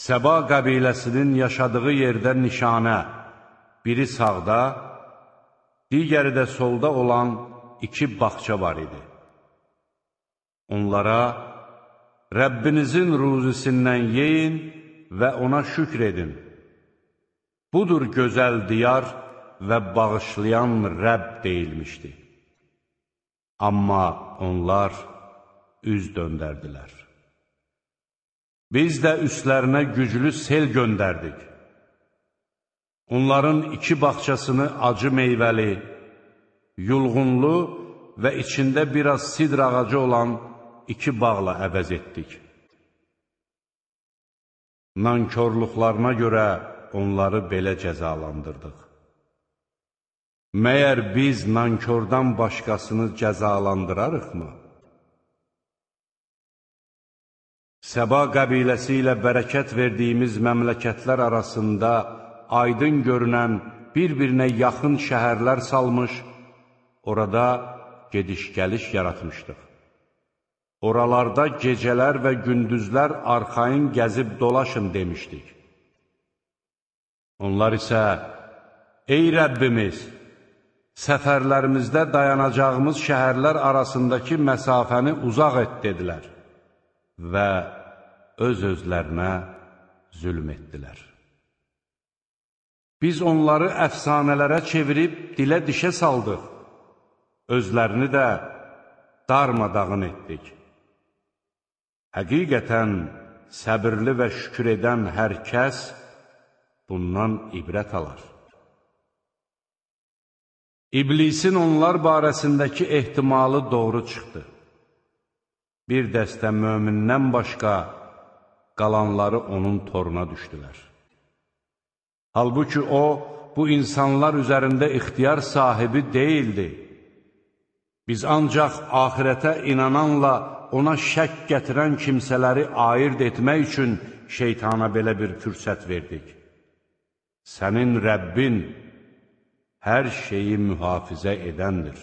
Səba qəbiləsinin yaşadığı yerdə nişanə, biri sağda, digəri də solda olan iki bağça var idi. Onlara, Rəbbinizin ruzisindən yeyin və ona şükr edin. Budur gözəl diyar və bağışlayan Rəbb deyilmişdi. Amma onlar üz döndərdilər. Biz də üstlərinə güclü sel göndərdik. Onların iki bağçasını acı meyvəli, yulğunlu və içində biraz sidr ağacı olan iki bağla əvəz etdik. Nankörlüklarına görə onları belə cəzalandırdıq. Məyər biz nankördən başqasını cəzalandırarıqmı? Səba qəbiləsi ilə bərəkət verdiyimiz məmləkətlər arasında aydın görünən bir-birinə yaxın şəhərlər salmış, orada gediş-gəliş yaratmışdıq. Oralarda gecələr və gündüzlər arxayın gəzib dolaşın demişdik. Onlar isə, ey Rəbbimiz, səfərlərimizdə dayanacağımız şəhərlər arasındakı məsafəni uzaq et, dedilər və öz-özlərinə zülm etdilər. Biz onları əfsanələrə çevirib dilə dişə saldıq, özlərini də darmadağın etdik. Həqiqətən səbirli və şükür edən hər kəs bundan ibrət alar. İblisin onlar barəsindəki ehtimalı doğru çıxdı. Bir dəstə mömindən başqa qalanları onun toruna düşdülər. Halbuki o, bu insanlar üzərində ixtiyar sahibi deyildi. Biz ancaq axirətə inananla ona şək gətirən kimsələri ayırt etmək üçün şeytana belə bir fürsət verdik. Sənin Rəbbin hər şeyi mühafizə edəndir.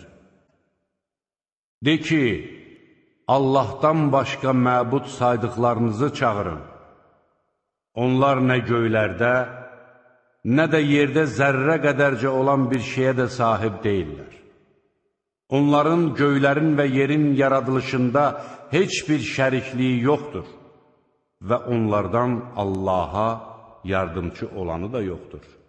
De ki, Allahdan başqa məbud saydıqlarınızı çağırın. Onlar nə göylərdə, nə də yerdə zərrə qədərcə olan bir şeyə də sahib deyirlər. Onların göylərin və yerin yaradılışında heç bir şərikliyi yoxdur və onlardan Allaha yardımcı olanı da yoxdur.